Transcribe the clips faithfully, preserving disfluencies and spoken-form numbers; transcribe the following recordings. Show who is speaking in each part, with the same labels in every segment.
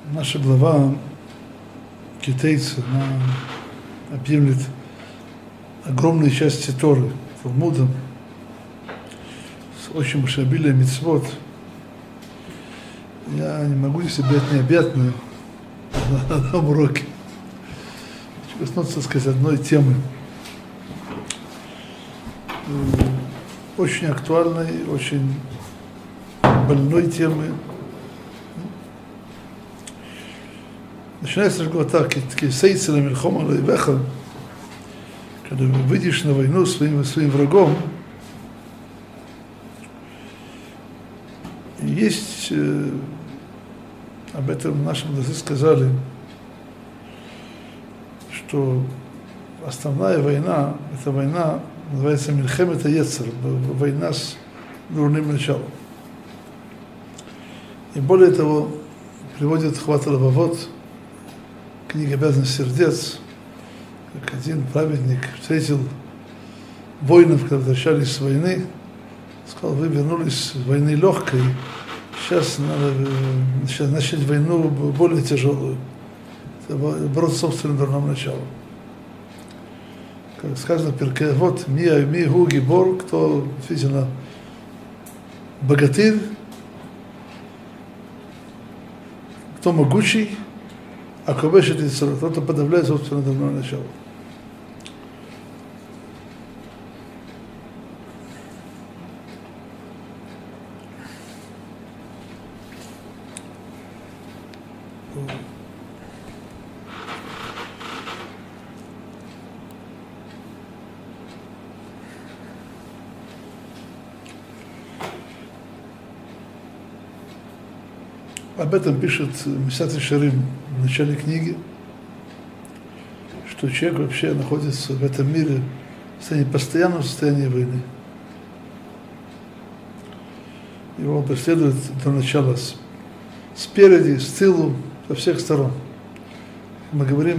Speaker 1: Наша глава китайцы, она объемлет огромные части Торы, Талмуда, с очень большим обилием мицвот. Я не могу себе быть необъятную на одном уроке. Хочу коснуться, так сказать, одной темы. Очень актуальной, очень больной темы. Начинается разговор так, «Сейци ла мильхома лоивеха», когда выйдешь на войну своим, своим врагом, есть, э, об этом наши мудрецы сказали, что основная война, эта война называется Мильхемет ха-Йецер, война с дурным началом. И более того, приводит Хават ха-Левавот, книга «Обязанность сердец», как один праведник встретил воинов, когда возвращались с войны, сказал: вы вернулись с войны легкой, сейчас надо сейчас начать войну более тяжелую, бороться с собственным дурным началом. Как сказано в Перкей Авот, ми ми гу гибор, кто действительно богатырь, кто могучий, а ковешет и царот, тот, кто подавляет собственное дурное начало. Об этом пишет Месилат Йешарим в начале книги, что человек вообще находится в этом мире в состоянии, постоянном состоянии войны. Его преследует до начала спереди, с тылу, со всех сторон. Мы говорим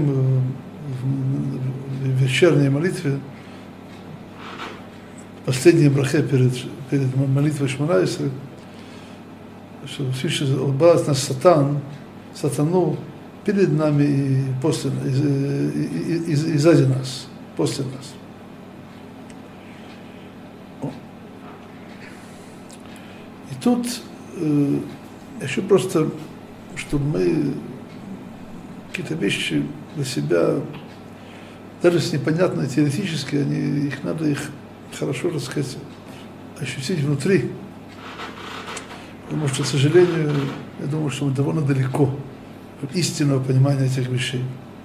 Speaker 1: в вечерней молитве, последней брахе перед, перед молитвой Шмона Эсрей, что Всевышний убрал нас сатан, сатану перед нами и после, и, и, и, и сзади нас, после нас. И тут э, еще просто, чтобы мы какие-то вещи для себя, даже если непонятные теоретически, они, их надо их хорошо, так сказать, ощутить внутри. Потому что, к сожалению, я думаю, что мы довольно далеко от истинного понимания этих вещей.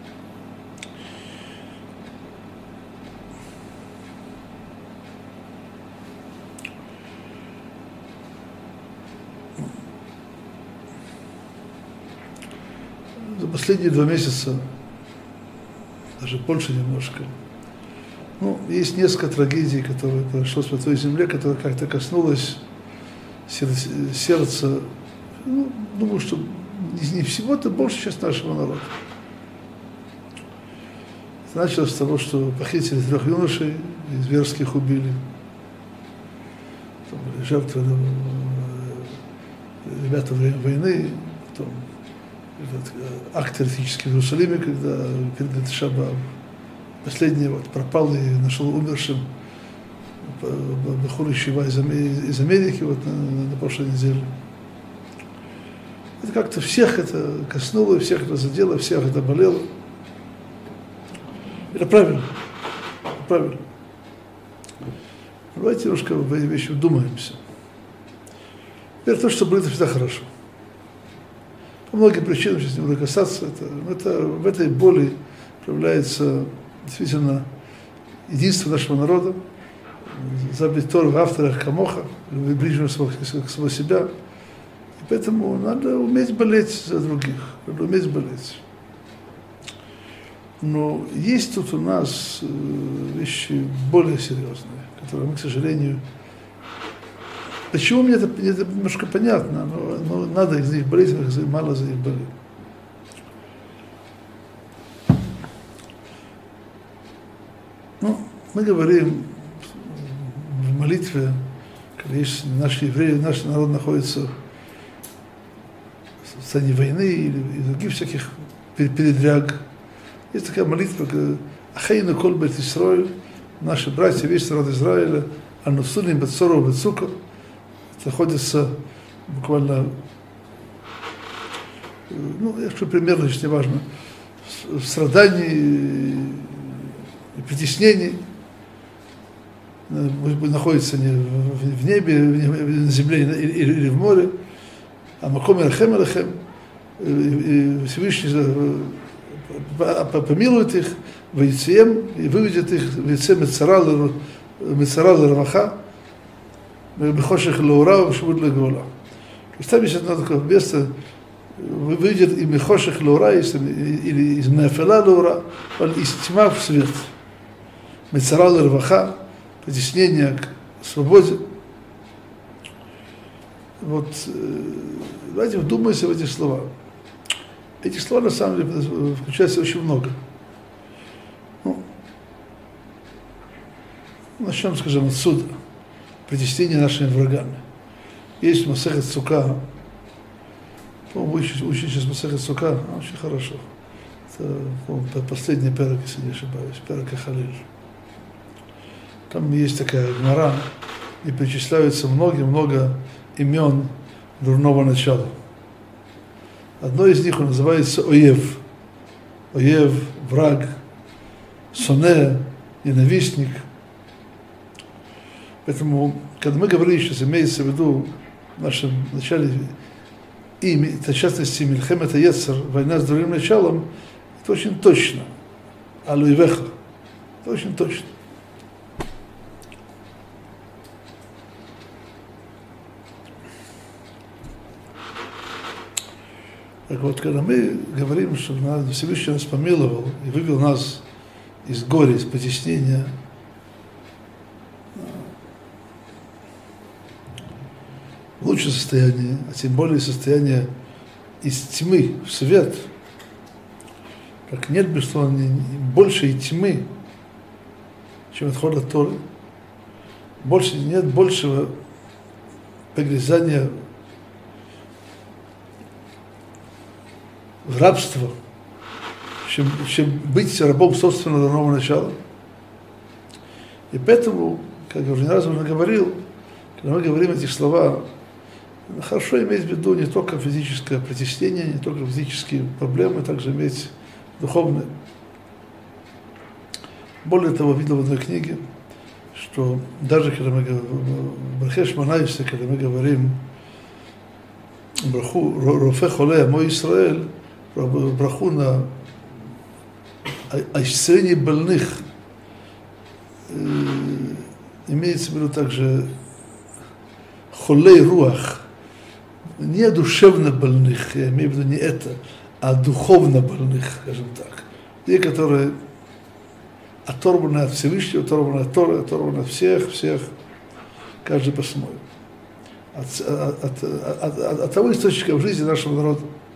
Speaker 1: За последние два месяца, даже больше немножко, ну, есть несколько трагедий, которые произошло в Святой Земле, которые как-то коснулось сердце, сердце, ну, думаю, что не всего-то, больше часть нашего народа. Началось с того, что похитили трех юношей, и зверски их убили. Потом были жертвы ребята во время войны, потом этот акт террористический в Иерусалиме, когда перед Шаба последний вот пропал и нашел умершим Бахур Ишива из Америки вот на, на прошлой неделе. Это как-то всех это коснулось, всех это задело, всех это болело. Это правильно. Правильно. Давайте немножко в эти вещи вдумаемся. Теперь то, что болит, всегда хорошо. По многим причинам, сейчас не буду касаться, это, это, в этой боли проявляется действительно единство нашего народа, забыть Тору в авторах камоха, любить ближнего своего себя. И поэтому надо уметь болеть за других, надо уметь болеть. Но есть тут у нас вещи более серьезные, которые мы, к сожалению, почему мне это, это немножко понятно, но, но надо из них болеть, мало за них болеть. Ну, мы говорим в молитве, когда есть наши евреи, наш народ находится состоянии войны или других всяких передряг. Есть такая молитва, Ахейну кол бейт Исраэль, наши братья, весь народ Израиля, Анусулим бецору бецуку, находится буквально, ну, я скажу примерно, если не важно, в страдании и притеснении, находится не в небе, на земле или в море, а Маком Ирахем Ирахем, Всевышний помилует их, Ваицем, и выведет их Ваицем Мецарал Раваха, Бехошех Лаура, Бешмуд Легола. Представь, если одно такое место, выведет и Мехошех Лаура, или из Мефела Лаура, из тьма в свет. Мецарал Раваха, притеснение к свободе. Вот, давайте вдумайся в эти слова. Эти слова, на самом деле, включаются очень много. Ну, начнем, скажем, отсюда. Притеснение нашими врагами. Есть Масехет Сука. По-моему, учите, учите сейчас Масехет Сука. Очень хорошо. Это последний перек, если не ошибаюсь. Перек Халиль. Там есть такая гмара, и перечисляются много-много имен дурного начала. Одно из них называется Оев. Оев, враг, соне, ненавистник. Поэтому, когда мы говорим, сейчас имеется в виду в нашем начале, и в частности Мильхемет Ецер, война с дурным началом, это очень точно. Алуевеха. Это очень точно. Так вот, когда мы говорим, что Всевышний нас помиловал и вывел нас из горя, из потеснения, в лучшее состояние, а тем более состояние из тьмы в свет, так нет большей тьмы, чем отход от Торы, больше, нет большего погрязания в рабство, чем, чем быть рабом собственного дурного начала. И поэтому, как я уже не раз уже говорил, когда мы говорим эти слова, хорошо иметь в виду не только физическое притеснение, не только физические проблемы, также иметь духовные. Более того, видел в одной книге, что даже когда мы говорим в Брахе Шмонайсе, когда мы говорим браху Рофе Холе Мо Исраэль, браху на исцелении больных, имеется в виду также холей руах, не душевно больных, я имею в виду не это, а духовно больных, скажем так. Те, которые оторваны от Всевышнего, оторваны от Торы, оторваны от всех, всех, каждый по-своему. От, от, от, от, от того источника в жизни нашего народа.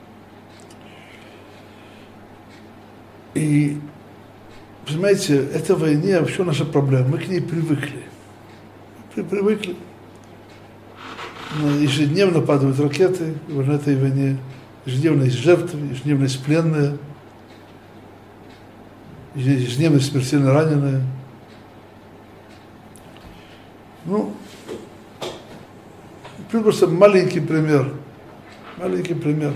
Speaker 1: И, понимаете, эта война вообще наша проблема. Мы к ней привыкли. Мы привыкли. Ежедневно падают ракеты в этой войне. Ежедневно есть жертвы, ежедневно есть пленные, ежедневно есть смертельно раненые. Ну, просто маленький пример. Маленький пример.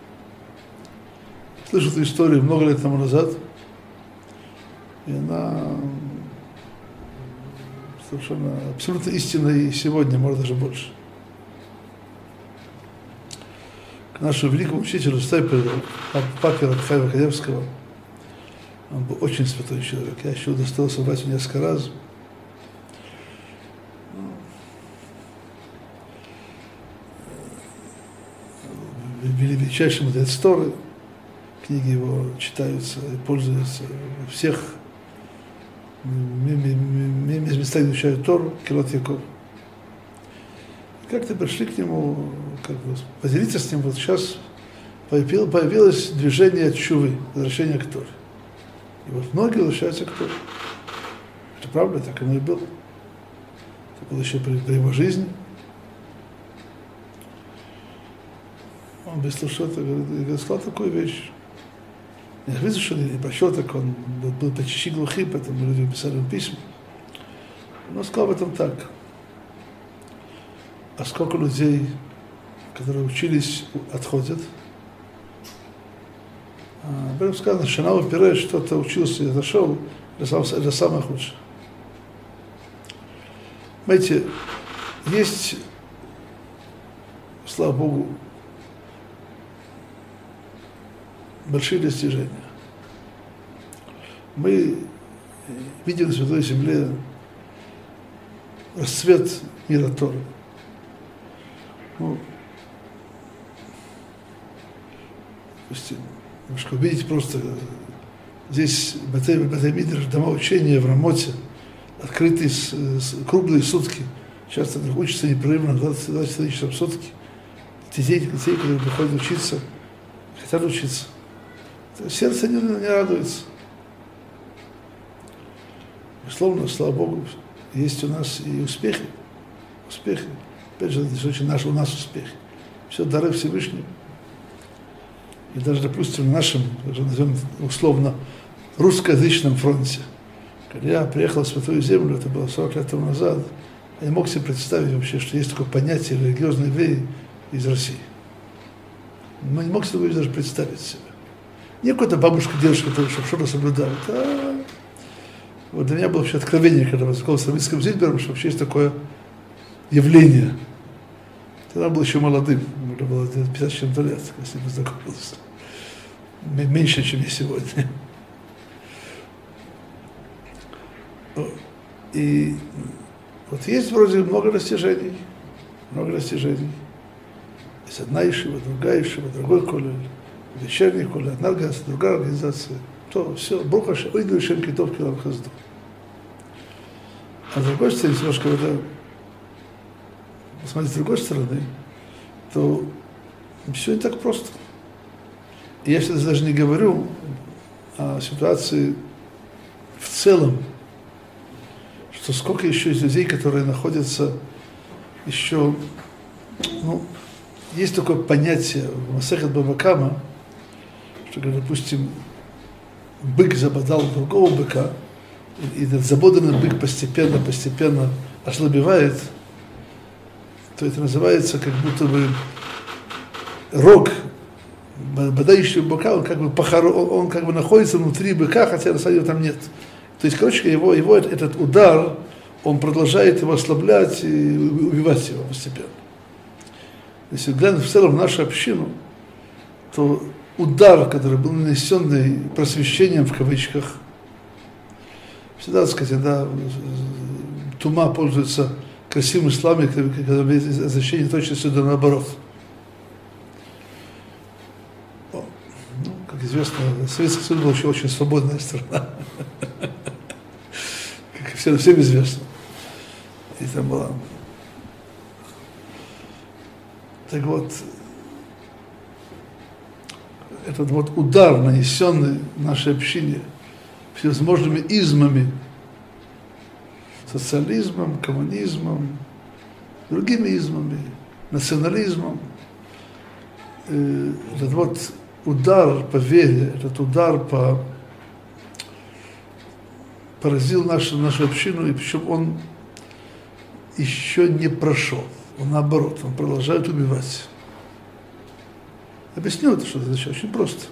Speaker 1: Слышу эту историю много лет тому назад, и она совершенно абсолютно истинная и сегодня, может даже больше. К нашему великому учителю Степелю, папе Рабхаева Каневского, он был очень святой человек. Я еще удостоился бывать несколько раз. Величайший мудрец Торы, книги его читаются и пользуются у всех места, где изучают Тору, Килот Яков. Как-то пришли к нему, как бы, поделиться с ним, вот сейчас появилось движение тшувы, возвращение к Торе. И вот многие возвращаются к Торе. Это правда, так оно и было. Это было еще при, при его жизни. Он быстро что-то говорит, сказал такую вещь. Я видел, что не прощал, так он был почти глухим, поэтому люди писали ему письма. Но сказал об этом так. А сколько людей, которые учились, отходят? Об этом сказано, что Шанау Пиреш что-то учился и отошел, это самое худшее. Знаете, есть, слава Богу, большие достижения. Мы видим на Святой Земле расцвет мира Торы. Ну, немножко увидите просто, здесь Бетей-Мидраш, дома учения в Рамоте, открытые с, с, круглые сутки, часто учатся непрерывно двадцать четыре часа в сутки. Детей, детей, которые приходят учиться, хотят учиться. Сердце не, не радуется. Безусловно, слава Богу, есть у нас и успехи. Успехи. Опять же, это очень наши, у нас успехи. Все дары Всевышнего. И даже, допустим, на нашем, назовем условно, русскоязычном фронте, когда я приехал в Святую Землю, это было сорок лет тому назад, я не мог себе представить вообще, что есть такое понятие религиозной евреи из России. Мы не мог себе даже представить себе. Не какая-то бабушка, дедушка, которая что-то соблюдает. А вот для меня было вообще откровение, когда я знакомился с Равицким Зильбером, что вообще есть такое явление. Тогда он был еще молодым, ему было пятьдесят с чем-то лет, когда с ним познакомился. Меньше, чем я сегодня. И вот есть вроде много достижений, много достижений. Есть одна ишива, другая ишива, другой колледж, вечерний колледж, одна организация, другая организация. То все, Бруха Шем, Игорь Шем Китов Килам Хазду. А с другой стороны, немножко это, посмотрите, с другой стороны, то все не так просто. И я сейчас даже не говорю о ситуации в целом, что сколько еще есть людей, которые находятся еще, ну, есть такое понятие в Масехет Бава Кама, что, допустим, бык забодал другого быка, и этот забоданный бык постепенно, постепенно ослабевает, то это называется как будто бы рог бодающего быка, он как бы похоро, он, он как бы находится внутри быка, хотя на самом деле там нет. То есть, короче, его, его этот удар, он продолжает его ослаблять и убивать его постепенно. Если глянуть в целом нашу общину, то удар, который был нанесенный просвещением в кавычках, всегда, так сказать, да, тума пользуется красивым исламом, когда означение точно сюда наоборот. Ну, как известно, Советский Союз был еще очень свободная страна. Как всем, всем известно. И там была. Так вот, этот вот удар, нанесенный нашей общине всевозможными измами, социализмом, коммунизмом, другими измами, национализмом, этот вот удар по вере, этот удар по поразил нашу, нашу общину, и причем он еще не прошел. Он наоборот, он продолжает убивать. Объясню это, что это значит, очень просто.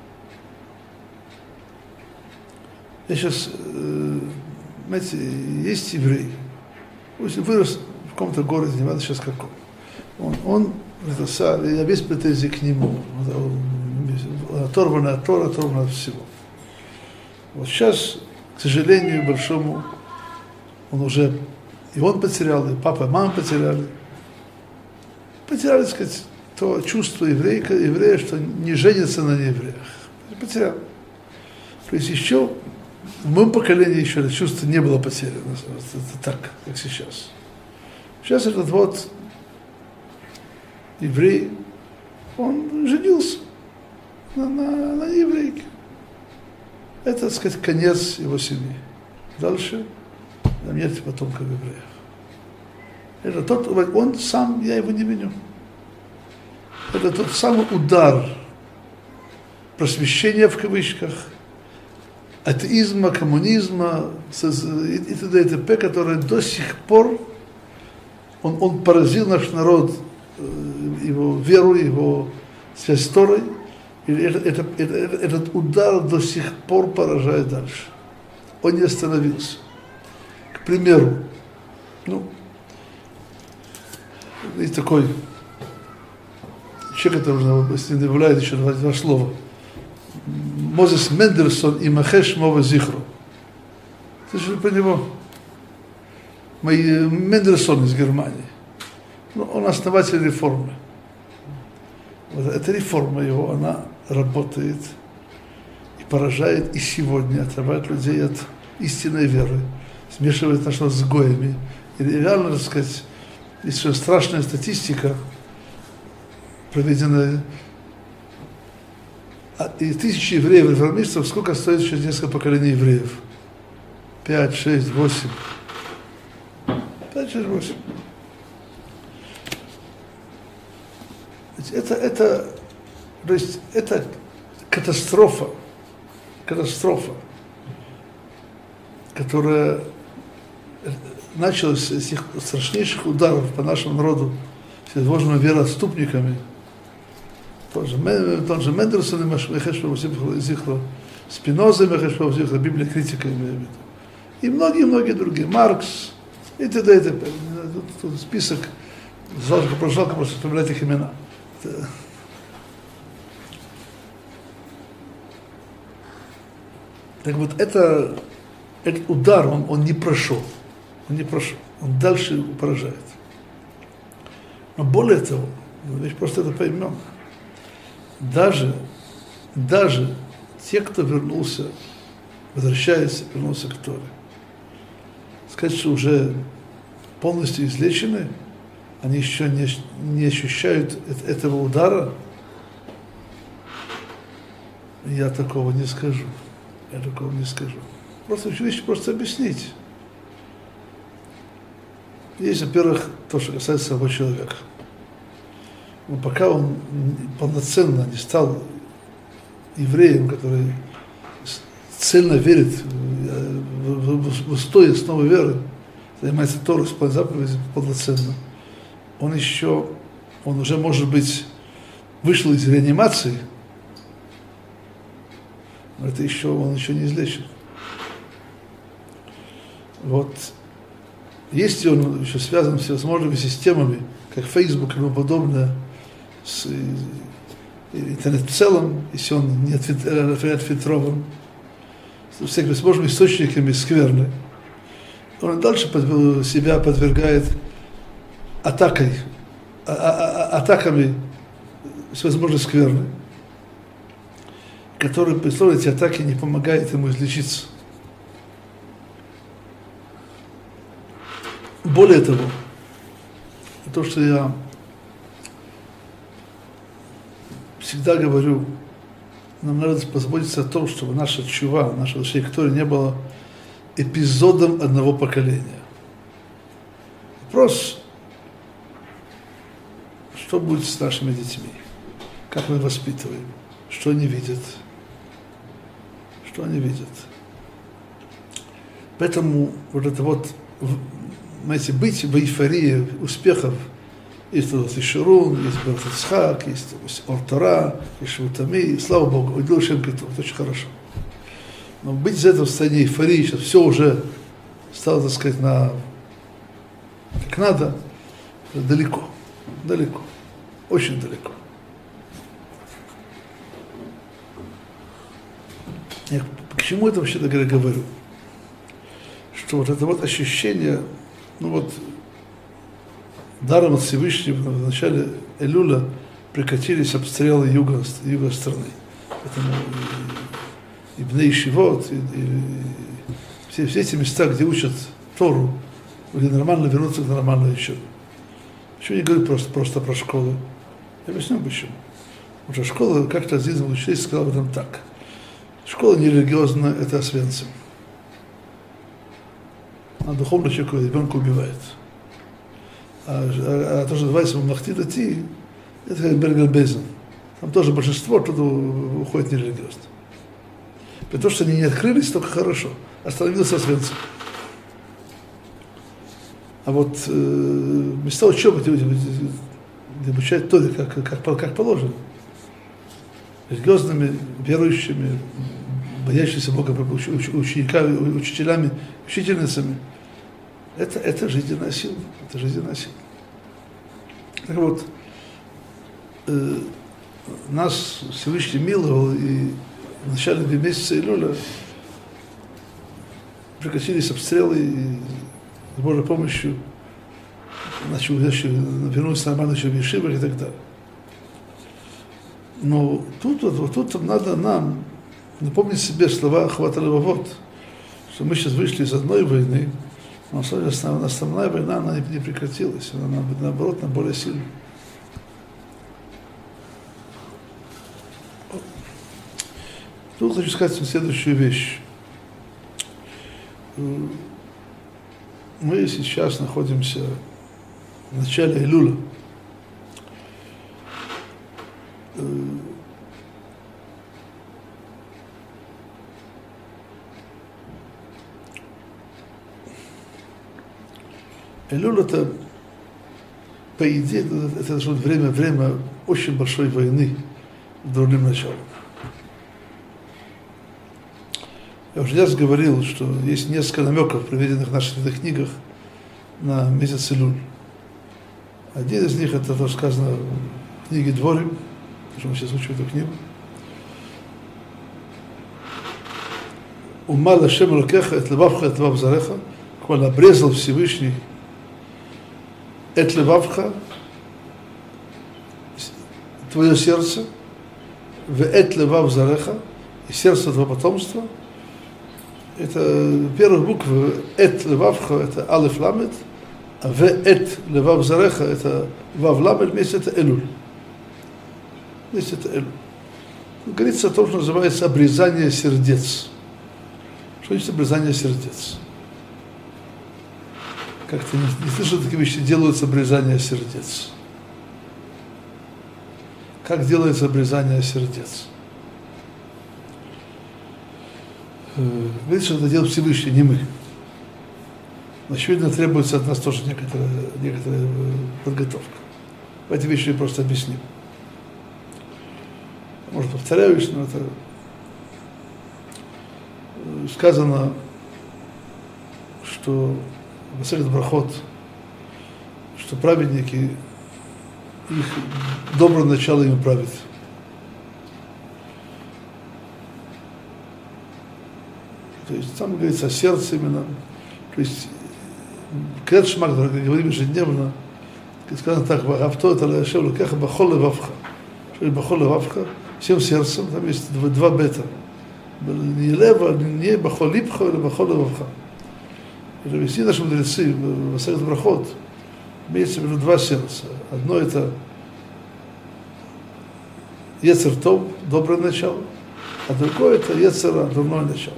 Speaker 1: Я сейчас, знаете, есть еврей, вырос в каком-то городе, не важно сейчас каком. Он, он это, я без претензий к нему, оторван от Тора, оторван от всего. Вот сейчас, к сожалению, большому, он уже, и он потерял, и папа, и мама потеряли. Потеряли, так сказать, то чувство еврейка, еврея, что не женится на неевреях. Потерял. То есть еще в моем поколении еще это чувство не было потеряно. Это так, как сейчас. Сейчас этот вот еврей, он женился на, на, на еврейке. Это, так сказать, конец его семьи. Дальше там нет потомков евреев. Это тот, он сам, я его не виню. это тот самый удар просвещения в кавычках, атеизма, коммунизма и т.д. и т.п., который до сих пор он, он поразил наш народ, его веру, его связь с Торой, и это, это, это, этот удар до сих пор поражает дальше. Он не остановился. К примеру, ну, есть такой человек, который, если добавляет еще два, два слова, Мозес Мендельсон и Махеш Мова Зихру. Слышали про него? Мендельсон из Германии. Ну, он основатель реформы. Вот эта реформа его, она работает и поражает и сегодня, отрывает людей от истинной веры, смешивает нас с гоями. И реально, так сказать, есть еще страшная статистика, проведенная. И тысячи евреев-реформистов, сколько стоит еще несколько поколений евреев? Пять, шесть, восемь. Пять, шесть, восемь. Это, это, то есть, это катастрофа, катастрофа, которая началась с этих страшнейших ударов по нашему народу, всевозможными вероотступниками. Тот же, тот же Мендельсон и Махеш Мова Зихру, Спиноза и Махеш Мова Зихру, Библия критика, и многие-многие другие, Маркс и т.д. и т.п. Тут, тут список, жалко, жалко просто вспоминать их имена. Так вот, это, этот удар, он, он не прошел, он не прошел, он дальше поражает. Но более того, ведь просто это поймем, даже, даже те, кто вернулся, возвращается, вернулся к Торе, сказать, что уже полностью излечены, они еще не, не ощущают этого удара, я такого не скажу. Я такого не скажу. Просто вещи просто объяснить. Есть, во-первых, то, что касается самого человека. Но пока он полноценно не стал евреем, который цельно верит в, в, в устой основы веры, занимается Торой, исполняет заповеди полноценно, он еще, он уже, может быть, вышел из реанимации, но это еще, он еще не излечен. Вот. Если он еще связан с всевозможными системами, как Facebook и тому подобное, с интернет в целом, если он не отфильтрован, с всякими возможными источниками скверны, он дальше себя подвергает атакой, а, а, атаками всевозможной скверны, которые, при условии эти атаки, не помогают ему излечиться. Более того, то, что я всегда говорю, нам надо позаботиться о том, чтобы наша тшува, наше возвращение к Торе не было эпизодом одного поколения. Вопрос, что будет с нашими детьми, как мы воспитываем, что они видят, что они видят. Поэтому вот это вот, знаете, быть в эйфории успехов, есть тут Ширун, есть Бертицхак, есть Ортора, есть Швутами, слава Богу, Идол Шем Китов, это очень хорошо. Но быть из этого состояния эйфории, сейчас все уже стало, так сказать, на как надо, далеко, далеко, очень далеко. Я к чему это вообще говорю? Что вот это вот ощущение, ну вот, даром от Всевышнего в начале Элюля прекратились обстрелы юга, юга страны. Поэтому и, и Бней Шивот, и, и, и все, все эти места, где учат Тору, где нормально вернуться к нормальной учебе. Почему не говорю просто, просто про школы? Я объясню почему. Потому что школа, как-то один из учителей сказал об этом так. Школа нерелигиозная, это Освенцим. А духовно человека ребенка убивает. А, а, а то, что называется махти дати, Это как Бергельбезен. Там тоже большинство туда уходит нерелигиозно. При том, что они не открылись, только хорошо. Остановился Освенцим. А вот э, места учебы, где, где обучают Торе, как, как, как положено, религиозными, верующими, боящимися Бога, уч, уч, учениками, учителями, учительницами, это, это жизненная сила. Это жизненная сила. Так вот, э, нас Всевышний миловал, и в начале месяца Илюля прекратились обстрелы, и с Божьей помощью начал вернуться нормально в Ешивах и так далее. Но тут, вот, вот тут надо нам напомнить себе слова Ахват Левавот, что мы сейчас вышли из одной войны, но основная, основная война, она не прекратилась, она наоборот, она более сильная. Тут хочу сказать следующую вещь. Мы сейчас находимся в начале Илюля. Илюль это, по идее, это, это время, время очень большой войны с дурным началом. Я уже раз говорил, что есть несколько намеков, приведенных в наших книгах, на месяц Илюль. Один из них, это то, что сказано в книге Дворим, что мы сейчас учим эту книгу. Ума лашем лукеха, эт левавха, эт левав зареха, когда обрезал Всевышний эт левавха, твое сердце, в эт левав зареха, и сердце твоего потомства. Это первая буква эт левавха, это алеф ламет, а в эт левав зареха, это вав ламет, вместе это элюль. Вместе это элюль. Говорится о том, что называется обрезание сердец. Что значит обрезание сердец? Как-то не, не слышал, такие вещи делаются обрезание сердец. Как делается обрезание сердец? Видите, что это делает Всевышний, не мы. Очевидно, требуется от нас тоже некоторая, некоторая подготовка. Эти вещи я просто объясню. Может, повторяюсь, но это сказано, что в Масехет Брахот, что праведники, их доброе начало им правит. То есть там говорится о сердце именно. То есть Крет Шма, который говорим ежедневно, сказано так: «Вахавто это лашем лукеха бахол левавха». Что есть бахол левавха? Всем сердцем, там есть два, два бета. Не лева, не бахол липха, или бахол левавха. И объясни наши мудрецы в Масехет Брахот, имеется в виду два сердца. Одно это Йецер Тов, доброе начало, а другое это Йецер, дурное начало.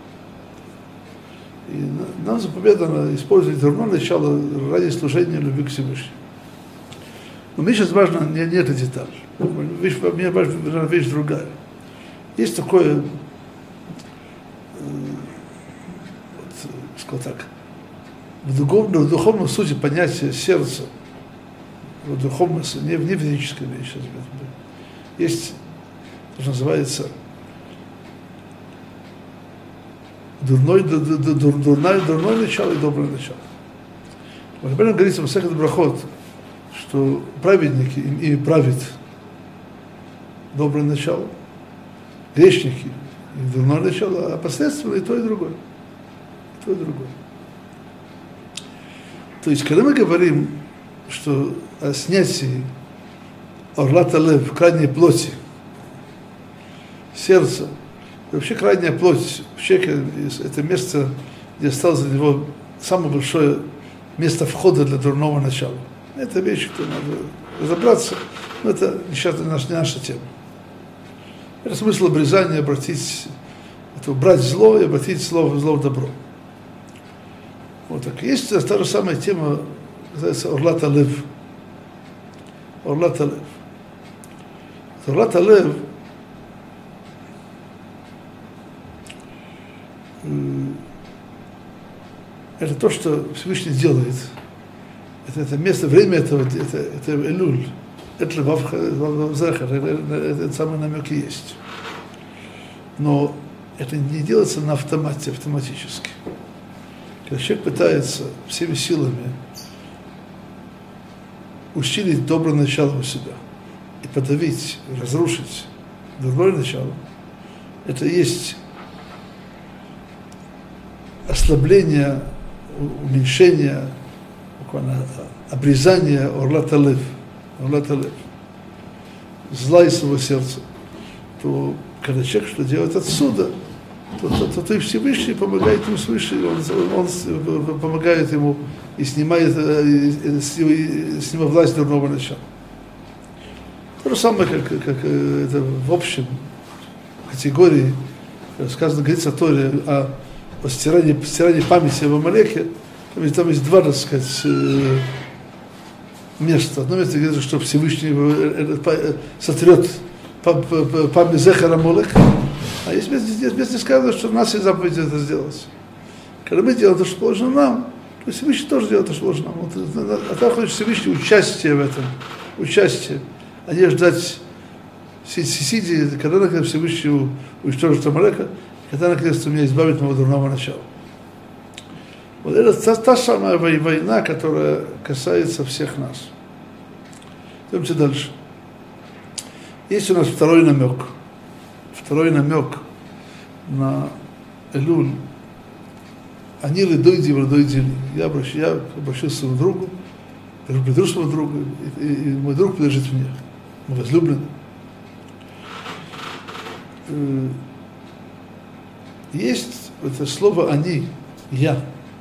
Speaker 1: И нам заповедано использовать дурное начало ради служения любви к Всевышнему. Но мне сейчас важно не, не эта деталь. Вещь, мне важна вещь другая. Есть такое, вот, сказал так, в духовном, в духовном сути понятие сердца, в духовном, не, не в физической вещи, есть то, что называется Дурное, дурное, дурное начало и доброе начало. Вот об этом говорится в Масехет Брахот, что праведники ими правит доброе начало, грешники и дурное начало, а последствия и то, и другое. И то, и другое. То есть, когда мы говорим, что о снятии орлата лев, крайней плоти, сердца, вообще крайняя плоть в человеке – это место, где осталось для него самое большое место входа для дурного начала. Это вещь, которую надо разобраться, но это не наша, не наша тема. Это смысл обрезания, обратить, это убрать зло и обратить зло, зло в добро. Вот так. Есть та же самая тема, называется Орлат Алев. Орлат Алев. Торат Алев это то, что Всевышний делает. Это, это место, время этого, это, это Элюль. Это Вавзахар, это самый намек и есть. Но это не делается на автомате, автоматически. Когда человек пытается всеми силами усилить доброе начало у себя и подавить, разрушить дурное начало, это и есть ослабление, уменьшение, буквально обрезание орлат алев, орлат алев, зла из своего сердца. То когда человек что делает отсюда, то, то, то, то и Всевышний помогает ему свыше, он, он, он помогает ему и снимает и, и, и, снимает власть дурного начала. То же самое, как, как это в общем категории, сказано, говорится о Торе, о, о стирании, стирании памяти об Амалеке. Там, там есть два, так сказать, места. Одно место говорится, что Всевышний сотрет память Зехар Амалек. А есть место, здесь, место сказано, что у нас есть заповедь это сделать. Когда мы делаем то, что положено нам, то Всевышний тоже делает то, что положено нам. Вот, а там хочет Всевышний участие в этом, участие, а не ждать сидя, когда наконец Всевышний уничтожит Амалека, когда наконец меня избавит моего дурного начала. Вот это та, та самая война, которая касается всех нас. Идемте дальше. Есть у нас второй намек. Второй намек на Элюль. Они ледойди, ледойди. Я обращаюсь, я обращаюсь к своему другу, я приду своему другу, и, и, и мой друг подлежит мне. Мы возлюблены. Есть это слово «они», «я».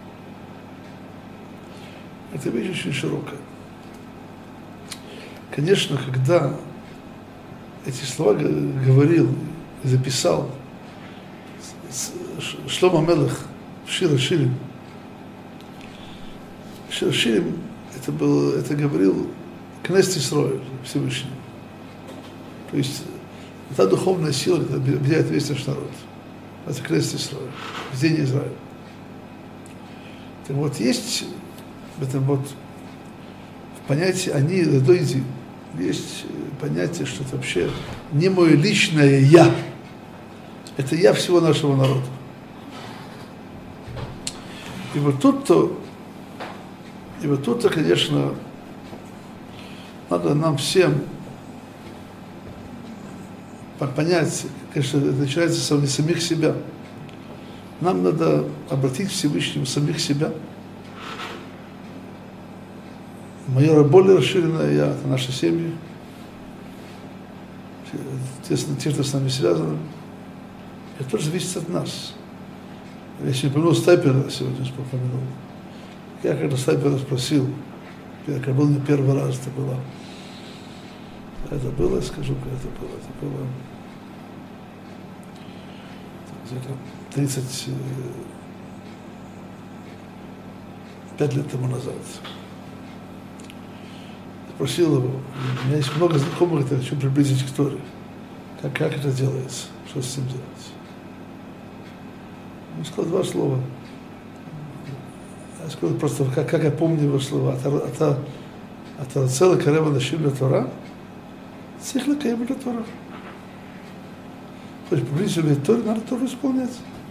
Speaker 1: Это вещь очень широкая. Конечно, когда эти слова говорил и записал Шломо Мелех в Шир ха-Ширим, Шир ха-Ширим это, был, это говорил Кнессет Исроэль, Всевышний. То есть та духовная сила, которая объединяет весь наш народ. Это Кнессет Исроэль, введение Израиля. Так вот, есть в этом вот в понятии «они», «ледойди», есть понятие, что это вообще не мое личное «я», это «я» всего нашего народа. И вот тут-то, и вот тут-то, конечно, надо нам всем понять, конечно, это начинается с самих себя. Нам надо обратить к Всевышнему самих себя. Моя более расширенная я, это наши семьи, тесно, тесно с нами связаны. Это тоже зависит от нас. Я сегодня упомянул Стайпера, сегодня упомянул. Я когда Стайпера спросил, когда был не первый раз, это было, это было, скажу, когда это было, это было где-то тридцать пять лет тому назад. Спросил его, у меня есть много знакомых, это хочу приблизить к Торе. Как, как это делается? Что с этим делать? Он сказал два слова. Я сказал просто, как, как я помню его слова. Это целый карева нашим для Тора, цих лакаем для Тора. То есть приблизить к Торе, надо Тору исполнять.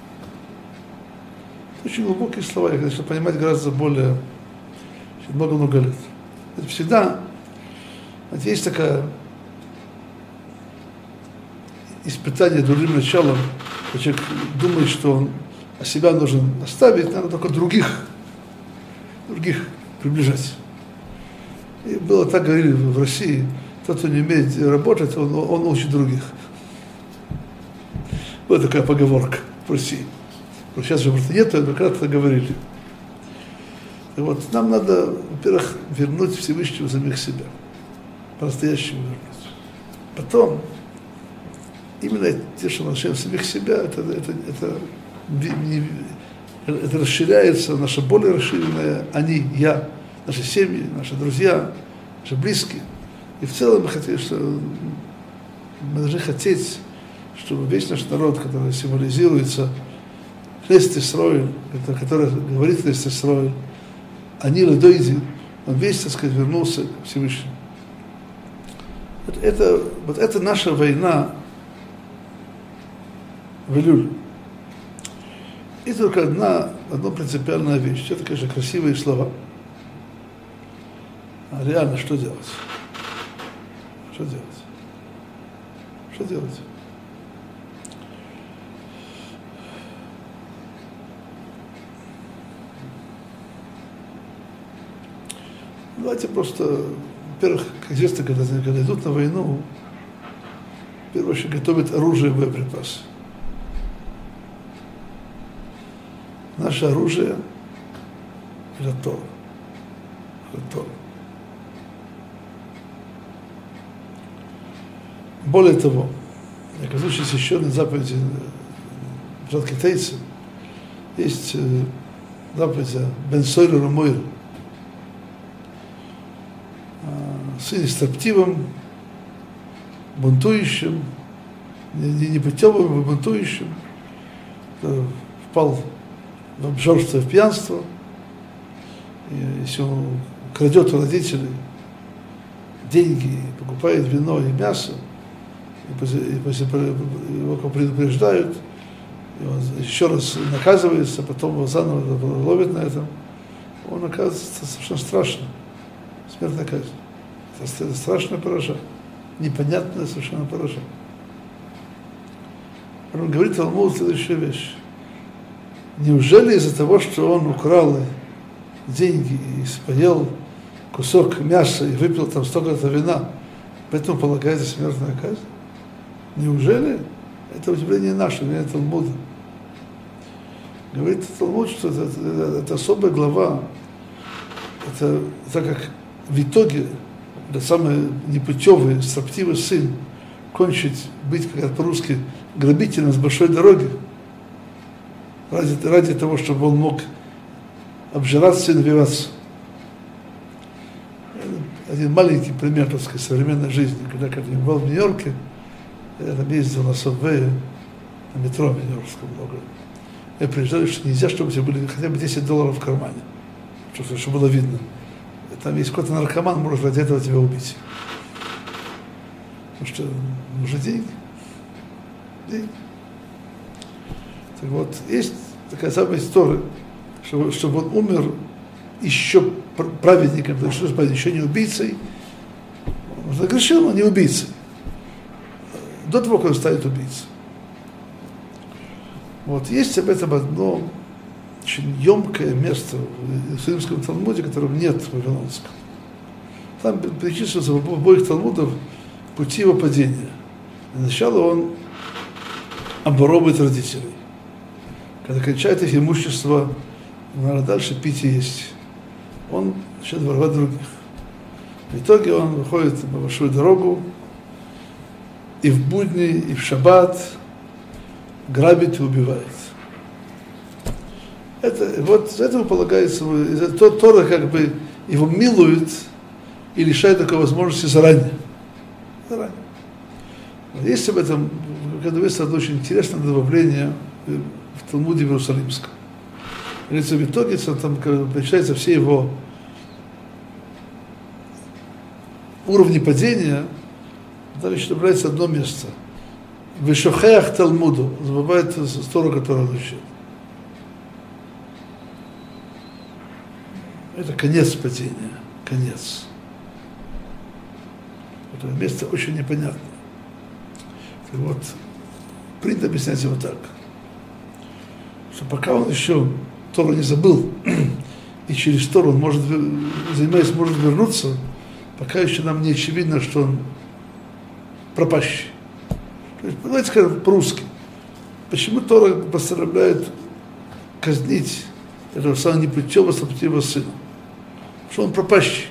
Speaker 1: Это очень глубокие слова, я, конечно, понимать гораздо более, много-много лет. Это всегда, знаете, есть такое испытание дурным началом, когда человек думает, что он себя должен оставить, надо только других, других приближать. И было так, говорили в России, тот, кто не умеет работать, он, он учит других. Вот такая поговорка в России. Сейчас же просто нет, но когда-то говорили. И вот нам надо, во-первых, вернуть Всевышнего самих себя. По-настоящему вернуть. Потом, именно те, что мы начинаем самих себя, это, это, это, это расширяется, наша более расширенная они, я, наши семьи, наши друзья, наши близкие. И в целом мы хотим, что мы должны хотеть, чтобы весь наш народ, который символизируется Кнессет Исроэль, который говорит Кнессет Исроэль, они ледойди, он весь, так сказать, вернулся к Всевышнему. Вот это, вот это наша война в Илюле. И только одна, одна принципиальная вещь. Это, конечно, красивые слова. А реально что делать? Что делать? Что делать? Давайте просто, во-первых, как известно, когда, когда идут на войну, в первую очередь готовят оружие и боеприпасы. Наше оружие – это Тора. Это Тора. Более того, оказавшись еще на заповеди брат китайцев, есть заповедь Бен Сойру Рамойру, сын строптивым, бунтующим, не непутевым, а бунтующим, впал в обжорство, в пьянство. И если он крадет у родителей деньги, покупает вино и мясо, и после, и после его предупреждают, и он еще раз наказывается, потом его заново ловят на этом, он оказывается совершенно страшно. Смертная казнь. Это страшная параша, непонятная совершенно параша. Он говорит Талмуд следующую вещь. Неужели из-за того, что он украл деньги и споел кусок мяса и выпил там столько-то вина, поэтому полагается смертная казнь? Неужели? Это удивление наше, не Талмуда. Говорит Талмуд, что это, это, это особая глава. Это так как в итоге да, самый непутевый, строптивый сын кончить быть, как по-русски, грабителем с большой дороги, ради, ради того, чтобы он мог обжираться и навиваться. Один маленький пример, так сказать, современной жизни, когда я был в Нью-Йорке, я там ездил на Сабвее, на метро в Нью-Йоркском много. Я приезжал, что нельзя, чтобы у тебя были хотя бы десять долларов в кармане, чтобы, чтобы было видно. Там есть какой-то наркоман, может ради этого тебя убить. Потому что нужны деньги. Деньги. Так вот, есть такая самая история, чтобы, чтобы он умер еще праведником, потому что еще не убийцей. Он загрешил, но не убийцей. До того, как он станет убийцей. Вот, есть об этом одно очень емкое место в Иерусалимском Талмуде, которого нет в Вавилонском. Там перечисливаются в обоих Талмудах пути его падения. Сначала он обворовывает родителей. Когда кончает их имущество, надо дальше пить и есть. Он начинает воровать других. В итоге он выходит на большую дорогу и в будни, и в шаббат грабит и убивает. Это, вот за это полагается, то, Тора как бы его милует и лишает такой возможности заранее. Заранее. Есть об этом, когда есть одно очень интересное добавление в Талмуде в Иерусалимском. Говорится, в итоге там перечисляются все его уровни падения, там еще добавляется одно место. Вешохеах Талмуду, забывает Тору, которую он учил. Это конец падения, конец. Это место очень непонятно. И вот принято объяснять его так, что пока он еще Тору не забыл, и через Тору он может, занимаясь, может вернуться, пока еще нам не очевидно, что он пропащий. То есть, давайте скажем по-русски, почему Тора постановляет казнить этого самого непутевого, строптивого сына? Что он пропащий.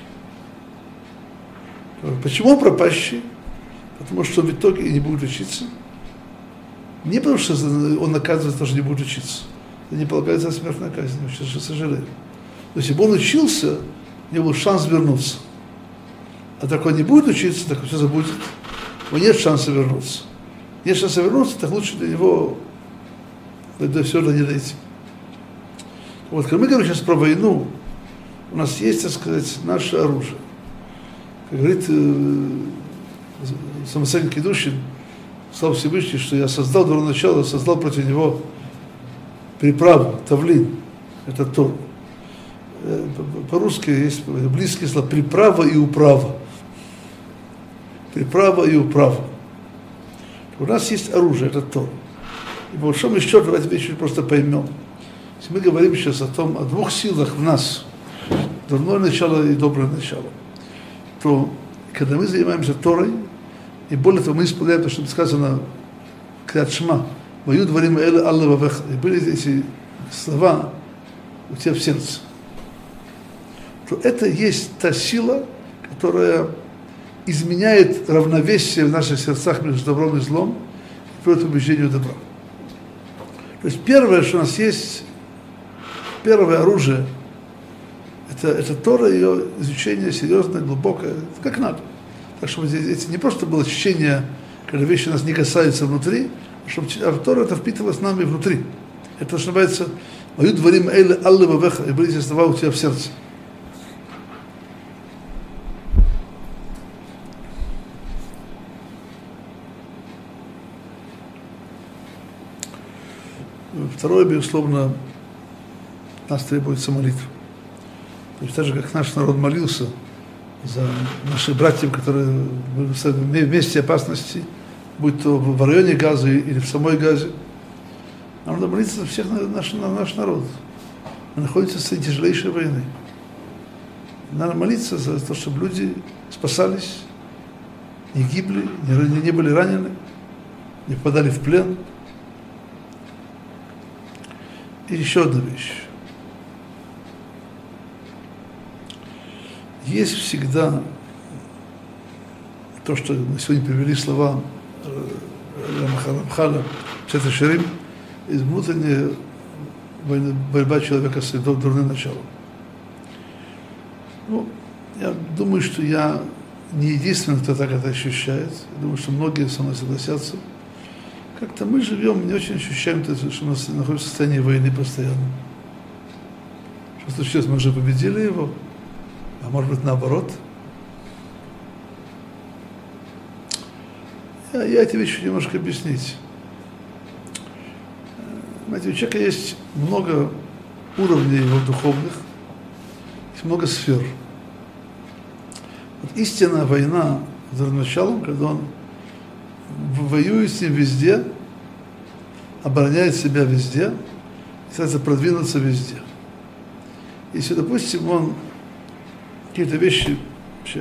Speaker 1: Почему он пропащий? Потому что в итоге не будет учиться. Не потому что он наказывается, потому что не будет учиться. Это не полагается смертная казнь, я очень сожалею. Но если бы он учился, у него был шанс вернуться. А так он не будет учиться, так он все забудет. у него нет шанса вернуться. Нет шанса вернуться, так лучше для него до все равно не дойти. Вот, когда мы говорим сейчас про войну, у нас есть, так сказать, наше оружие. Как говорит э, самоценник Кедушин, слава Всевышний, что я создал до начала, создал против него приправу, тавлин, это Тору. Э, по-русски есть близкие слова приправа и управа. Приправа и управа. У нас есть оружие, это Тора. И по большому счету, давайте вещи просто поймем. Если мы говорим сейчас о том, о двух силах в нас, дурное начало и доброе начало, то когда мы занимаемся Торой, и более того, мы исполняем то, что сказано Криат Шма, «Ваю дворим эле алле вавеха», и были эти слова у тебя в сердце, то это есть та сила, которая изменяет равновесие в наших сердцах между добром и злом и приводит к убеждению добра. То есть первое, что у нас есть, первое оружие, это, это Тора, ее изучение серьезное, глубокое, как надо. Так что это не просто было ощущение, когда вещи нас не касаются внутри, а чтобы а Тора это впитывалось нами внутри. Это что называется «Ваю дворим эле алле вавеха», и были эти слова у тебя в сердце. Второе, безусловно, нас требуется молитва. То есть так же, как наш народ молился за наших братьев, которые в месте опасности, будь то в районе Газы или в самой Газе, нам надо молиться за всех наш, наш народ. Мы находимся в среди тяжелейшей войны. Надо молиться за то, чтобы люди спасались, не гибли, не, не были ранены, не попадали в плен. И еще одна вещь. Есть всегда то, что мы сегодня привели слова Рамхала, Сефер Ширим, из внутренняя борьба человека с дурным началом. Ну, я думаю, что я не единственный, кто так это ощущает. Я думаю, что многие со мной согласятся. Как-то мы живем, не очень ощущаем, что у нас находимся в состоянии войны постоянно. Что случилось, мы уже победили его, а может быть наоборот. Я, я эти вещи немножко объяснить. Знаете, у человека есть много уровней его духовных, есть много сфер. Вот истинная война с началом, когда он воюет с ним везде, обороняет себя везде, и старается продвинуться везде. Если, допустим, он какие-то вещи вообще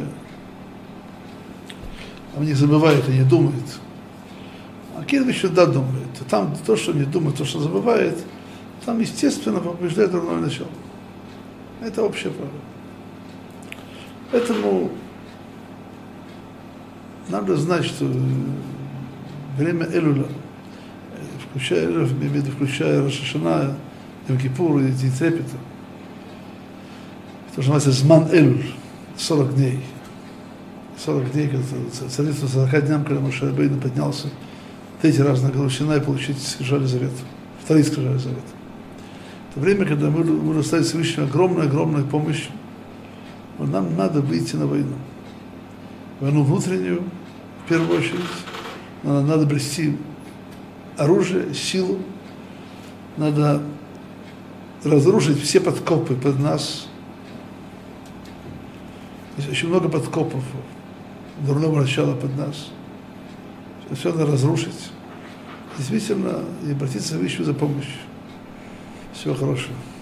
Speaker 1: он не забывает и не думает, а какие-то вещи да думает, то там то, что не думает, то, что забывает, там, естественно, побеждает дурное начало. Это общее правило. Поэтому надо знать, что время Элюля, включая Элюля, включая Рош ха-Шана, Йом-Кипур и День Трепета, то, что называется Зман Элюль, сорок дней. сорок дней, когда царица сорока дням, когда Моше Рабейну поднялся третий раз на гору Синай получить скрижали завета, вторые скрижали завета. Это время, когда мы будем ставить Всевышнему огромную-огромную помощь, но нам надо выйти на войну. Войну внутреннюю, в первую очередь. Надо, надо обрести оружие, силу. Надо разрушить все подкопы под нас. Есть очень много подкопов дурного начала под нас. Все надо разрушить. Действительно, и обратиться к Всевышнему за помощью. Всего хорошего.